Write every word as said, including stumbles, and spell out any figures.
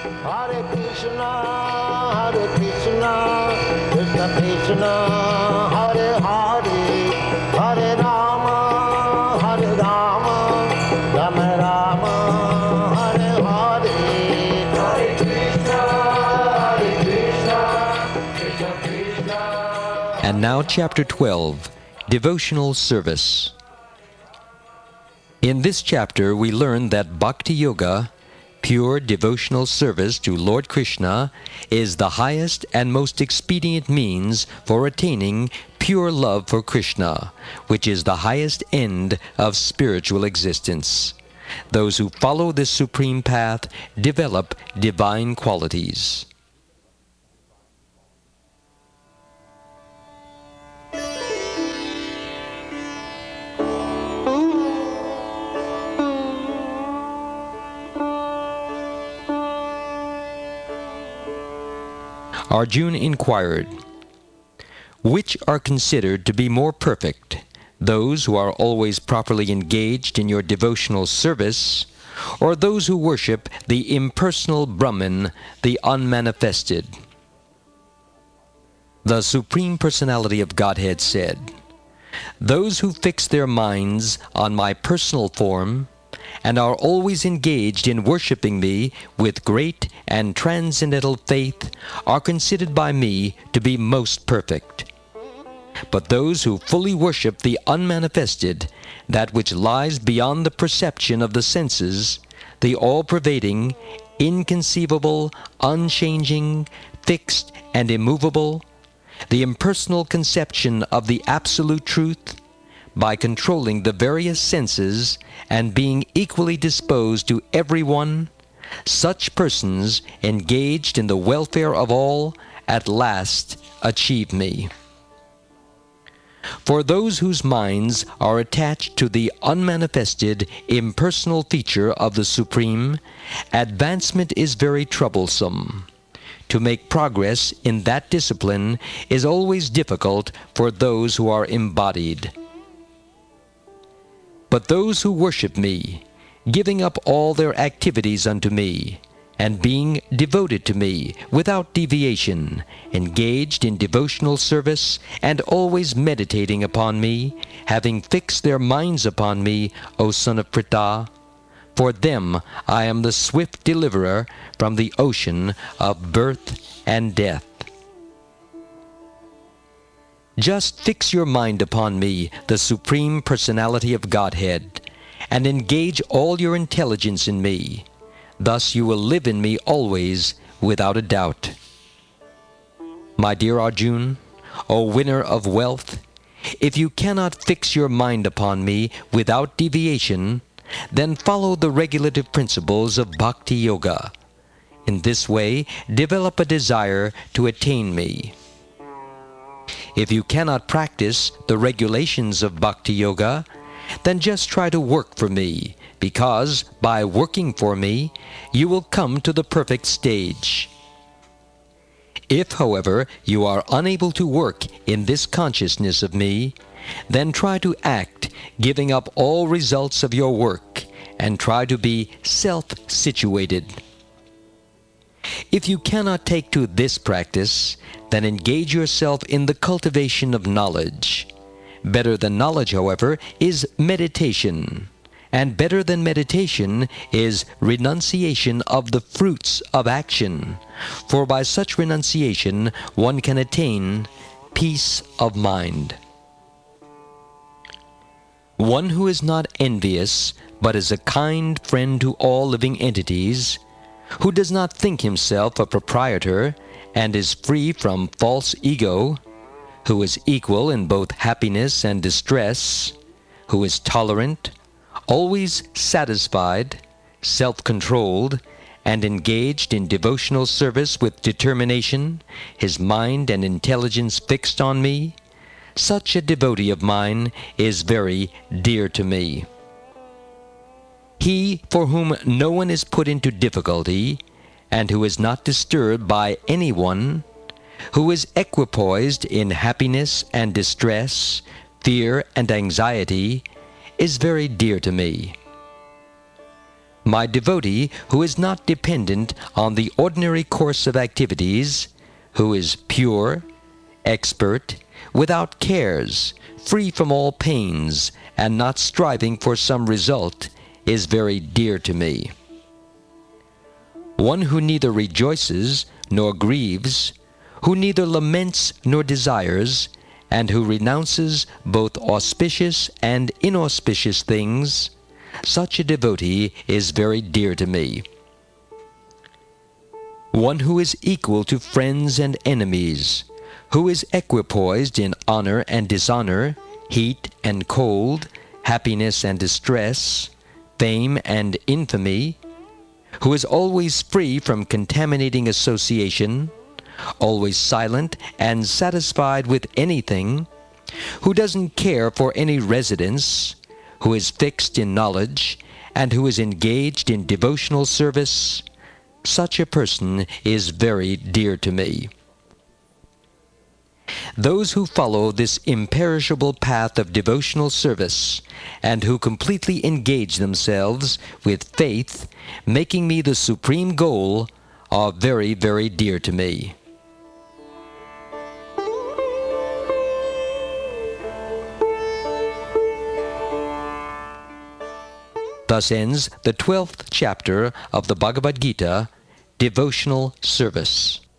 Hare Krishna, Hare Krishna, Krishna Krishna, Hare Hare, Hare Rama, Hare Rama, Rama Rama, Hare Hare. Hare Krishna, Hare Krishna, Krishna Krishna. And now chapter twelve, Devotional Service. In this chapter we learn that Bhakti Yoga, pure devotional service to Lord Krishna, is the highest and most expedient means for attaining pure love for Krishna, which is the highest end of spiritual existence. Those who follow this supreme path develop divine qualities. Arjuna inquired, "Which are considered to be more perfect, those who are always properly engaged in your devotional service, or those who worship the impersonal Brahman, the unmanifested?" The Supreme Personality of Godhead said, "Those who fix their minds on my personal form and are always engaged in worshiping me with great and transcendental faith are considered by me to be most perfect. But those who fully worship the unmanifested, that which lies beyond the perception of the senses, the all-pervading, inconceivable, unchanging, fixed, and immovable, the impersonal conception of the absolute truth, by controlling the various senses and being equally disposed to everyone, such persons, engaged in the welfare of all, at last achieve me. For those whose minds are attached to the unmanifested, impersonal feature of the Supreme, advancement is very troublesome. To make progress in that discipline is always difficult for those who are embodied. But those who worship me, giving up all their activities unto me, and being devoted to me without deviation, engaged in devotional service, and always meditating upon me, having fixed their minds upon me, O son of Pritha, for them I am the swift deliverer from the ocean of birth and death. Just fix your mind upon me, the Supreme Personality of Godhead, and engage all your intelligence in me. Thus you will live in me always without a doubt. My dear Arjuna, O winner of wealth, if you cannot fix your mind upon me without deviation, then follow the regulative principles of Bhakti Yoga. In this way, develop a desire to attain me. If you cannot practice the regulations of Bhakti Yoga, then just try to work for me, because by working for me, you will come to the perfect stage. If, however, you are unable to work in this consciousness of me, then try to act, giving up all results of your work, and try to be self-situated. If you cannot take to this practice, then engage yourself in the cultivation of knowledge. Better than knowledge, however, is meditation, and better than meditation is renunciation of the fruits of action, for by such renunciation one can attain peace of mind. One who is not envious, but is a kind friend to all living entities, who does not think himself a proprietor, and is free from false ego, who is equal in both happiness and distress, who is tolerant, always satisfied, self-controlled, and engaged in devotional service with determination, his mind and intelligence fixed on me, such a devotee of mine is very dear to me. He for whom no one is put into difficulty, and who is not disturbed by anyone, who is equipoised in happiness and distress, fear and anxiety, is very dear to me. My devotee who is not dependent on the ordinary course of activities, who is pure, expert, without cares, free from all pains, and not striving for some result, is very dear to me. One who neither rejoices nor grieves, who neither laments nor desires, and who renounces both auspicious and inauspicious things, such a devotee is very dear to me. One who is equal to friends and enemies, who is equipoised in honor and dishonor, heat and cold, happiness and distress, fame and infamy, who is always free from contaminating association, always silent and satisfied with anything, who doesn't care for any residence, who is fixed in knowledge, and who is engaged in devotional service, such a person is very dear to me. Those who follow this imperishable path of devotional service, and who completely engage themselves with faith, making me the supreme goal, are very, very dear to me. Thus ends the twelfth chapter of the Bhagavad Gita, Devotional Service.